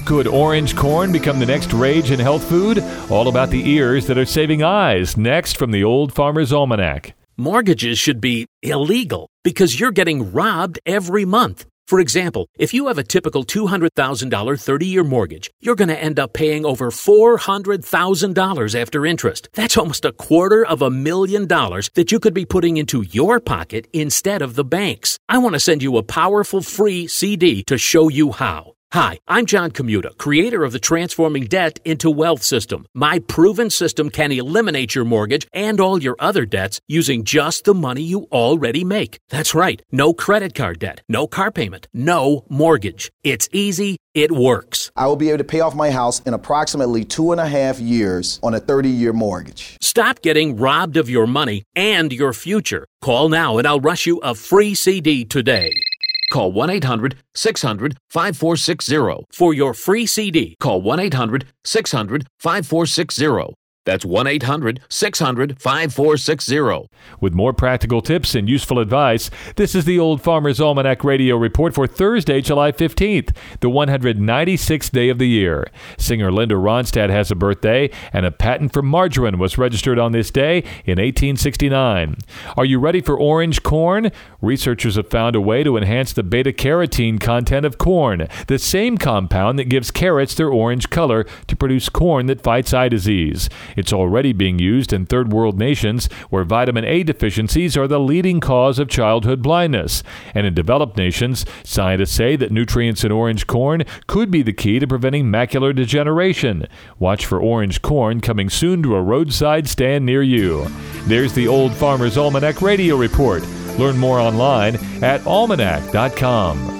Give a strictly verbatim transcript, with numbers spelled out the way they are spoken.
Could orange corn become the next rage in health food? All about the ears that are saving eyes. Next from the Old Farmer's Almanac. Mortgages should be illegal because you're getting robbed every month. For example, if you have a typical two hundred thousand dollars thirty-year mortgage, you're going to end up paying over four hundred thousand dollars after interest. That's almost a quarter of a million dollars that you could be putting into your pocket instead of the bank's. I want to send you a powerful free C D to show you how. Hi, I'm John Commuta, creator of the Transforming Debt into Wealth system. My proven system can eliminate your mortgage and all your other debts using just the money you already make. That's right. No credit card debt, no car payment, no mortgage. It's easy. It works. I will be able to pay off my house in approximately two and a half years on a thirty-year mortgage. Stop getting robbed of your money and your future. Call now and I'll rush you a free C D today. Call one eight hundred six hundred five four six zero for your free C D. Call one eight hundred six hundred five four six zero. That's one eight hundred six hundred five four six zero. With more practical tips and useful advice, this is the Old Farmer's Almanac Radio Report for Thursday, July fifteenth, the one hundred ninety-sixth day of the year. Singer Linda Ronstadt has a birthday, and a patent for margarine was registered on this day in eighteen sixty-nine. Are you ready for orange corn? Researchers have found a way to enhance the beta-carotene content of corn, the same compound that gives carrots their orange color, to produce corn that fights eye disease. It's already being used in third world nations where vitamin A deficiencies are the leading cause of childhood blindness. And in developed nations, scientists say that nutrients in orange corn could be the key to preventing macular degeneration. Watch for orange corn coming soon to a roadside stand near you. There's the Old Farmer's Almanac Radio Report. Learn more online at almanac dot com.